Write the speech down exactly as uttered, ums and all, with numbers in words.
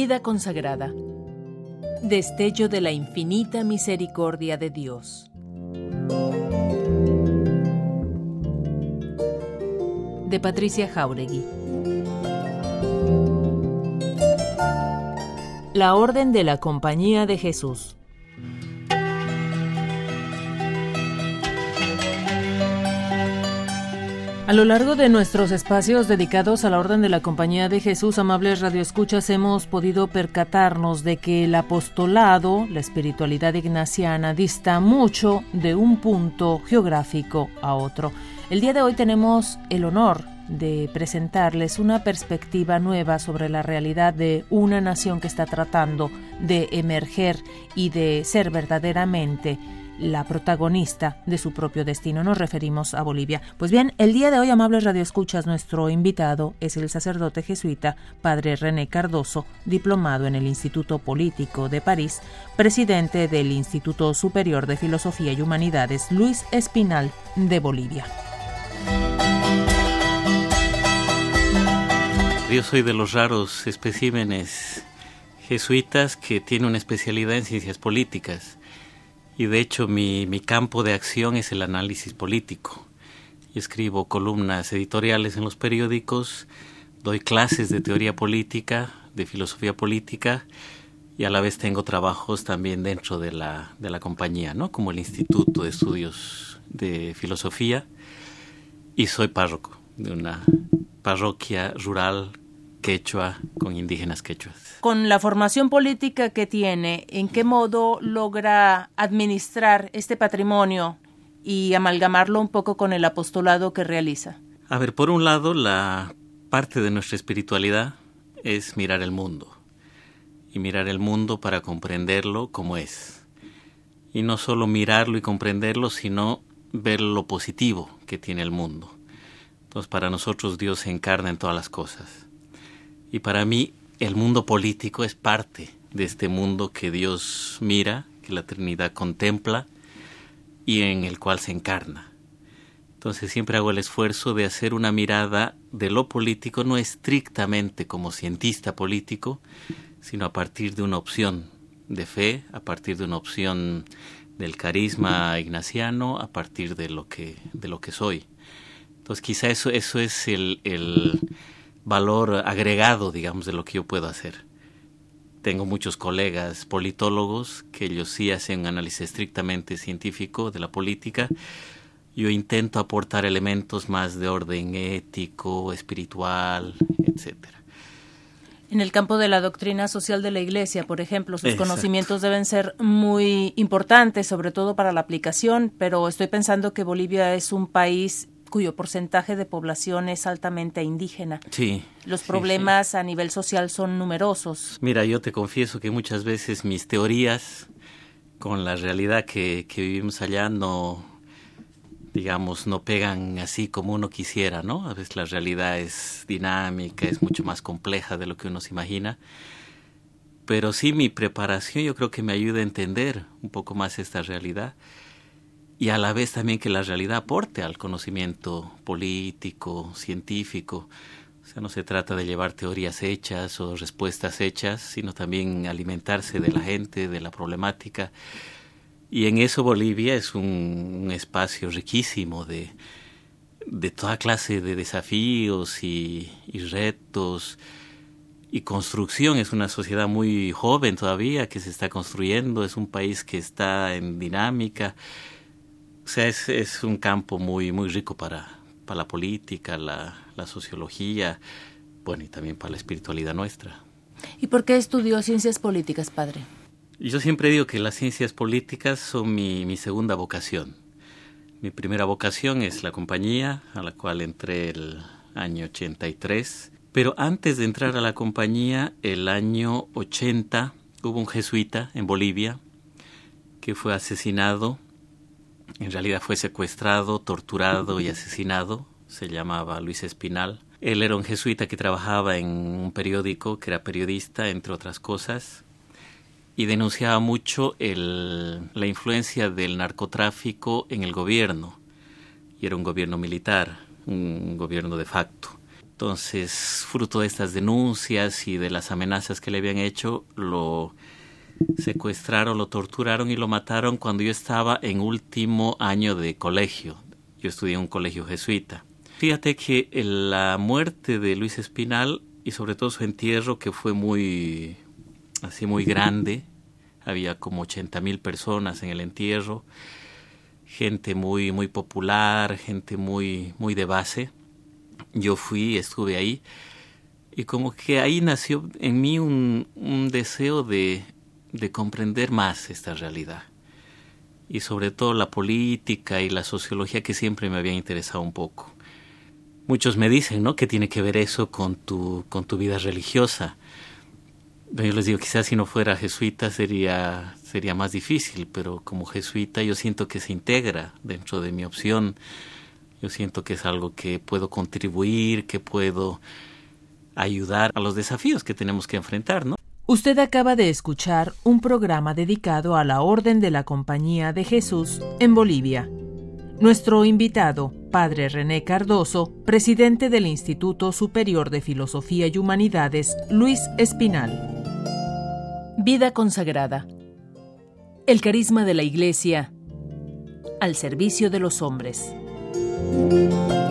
Vida consagrada. Destello de la infinita misericordia de Dios. De Patricia Jáuregui. La Orden de la Compañía de Jesús. A lo largo de nuestros espacios dedicados a la Orden de la Compañía de Jesús, amables radioescuchas, hemos podido percatarnos de que el apostolado, la espiritualidad ignaciana, dista mucho de un punto geográfico a otro. El día de hoy tenemos el honor de presentarles una perspectiva nueva sobre la realidad de una nación que está tratando de emerger y de ser verdaderamente la protagonista de su propio destino. Nos referimos a Bolivia. Pues bien, el día de hoy, amables radioescuchas, nuestro invitado es el sacerdote jesuita Padre René Cardoso, diplomado en el Instituto Político de París, presidente del Instituto Superior de Filosofía y Humanidades Luis Espinal de Bolivia. Yo soy de los raros especímenes jesuitas que tiene una especialidad en ciencias políticas. Y de hecho mi, mi campo de acción es el análisis político. Yo escribo columnas editoriales en los periódicos, doy clases de teoría política, de filosofía política, y a la vez tengo trabajos también dentro de la, de la compañía, ¿no? Como el Instituto de Estudios de Filosofía, y soy párroco de una parroquia rural quechua con indígenas quechuas. Con la formación política que tiene, ¿en qué modo logra administrar este patrimonio y amalgamarlo un poco con el apostolado que realiza? A ver, por un lado, la parte de nuestra espiritualidad es mirar el mundo. Y mirar el mundo para comprenderlo como es. Y no solo mirarlo y comprenderlo, sino ver lo positivo que tiene el mundo. Entonces, para nosotros Dios se encarna en todas las cosas. Y para mí, el mundo político es parte de este mundo que Dios mira, que la Trinidad contempla y en el cual se encarna. Entonces siempre hago el esfuerzo de hacer una mirada de lo político, no estrictamente como cientista político, sino a partir de una opción de fe, a partir de una opción del carisma ignaciano, a partir de lo que, de lo que soy. Entonces quizá eso, eso es el... el valor agregado, digamos, de lo que yo puedo hacer. Tengo muchos colegas politólogos que ellos sí hacen un análisis estrictamente científico de la política. Yo intento aportar elementos más de orden ético, espiritual, etcétera. En el campo de la doctrina social de la Iglesia, por ejemplo, sus Exacto. Conocimientos deben ser muy importantes, sobre todo para la aplicación, pero estoy pensando que Bolivia es un país cuyo porcentaje de población es altamente indígena. Sí. Los sí, problemas sí. a nivel social son numerosos. Mira, yo te confieso que muchas veces mis teorías con la realidad que, que vivimos allá no, digamos, no pegan así como uno quisiera, ¿no? A veces la realidad es dinámica, es mucho más compleja de lo que uno se imagina. Pero sí, mi preparación yo creo que me ayuda a entender un poco más esta realidad. Y a la vez también que la realidad aporte al conocimiento político, científico. O sea, no se trata de llevar teorías hechas o respuestas hechas, sino también alimentarse de la gente, de la problemática. Y en eso Bolivia es un, un espacio riquísimo de, de toda clase de desafíos y, y retos y construcción. Es una sociedad muy joven todavía que se está construyendo, es un país que está en dinámica. O sea, es, es un campo muy, muy rico para, para la política, la, la sociología, bueno, y también para la espiritualidad nuestra. ¿Y por qué estudió ciencias políticas, padre? Yo siempre digo que las ciencias políticas son mi, mi segunda vocación. Mi primera vocación es la compañía, a la cual entré el año ochenta y tres. Pero antes de entrar a la compañía, el año ochenta, hubo un jesuita en Bolivia que fue asesinado. En realidad fue secuestrado, torturado y asesinado. Se llamaba Luis Espinal. Él era un jesuita que trabajaba en un periódico, que era periodista, entre otras cosas, y denunciaba mucho el, la influencia del narcotráfico en el gobierno. Y era un gobierno militar, un gobierno de facto. Entonces, fruto de estas denuncias y de las amenazas que le habían hecho, lo secuestraron, lo torturaron y lo mataron cuando yo estaba en último año de colegio. Yo estudié en un colegio jesuita. Fíjate que la muerte de Luis Espinal y sobre todo su entierro, que fue muy, así muy grande, había como ochenta mil personas en el entierro, gente muy, muy popular, gente muy, muy de base. Yo fui, estuve ahí, y como que ahí nació en mí un, un deseo de, de comprender más esta realidad. Y sobre todo la política y la sociología, que siempre me había interesado un poco. Muchos me dicen, ¿no?, ¿qué tiene que ver eso con tu, con tu vida religiosa? Yo les digo, quizás si no fuera jesuita sería, sería más difícil, pero como jesuita yo siento que se integra dentro de mi opción. Yo siento que es algo que puedo contribuir, que puedo ayudar a los desafíos que tenemos que enfrentar, ¿no? Usted acaba de escuchar un programa dedicado a la Orden de la Compañía de Jesús en Bolivia. Nuestro invitado, Padre René Cardoso, presidente del Instituto Superior de Filosofía y Humanidades, Luis Espinal. Vida consagrada. El carisma de la Iglesia al servicio de los hombres.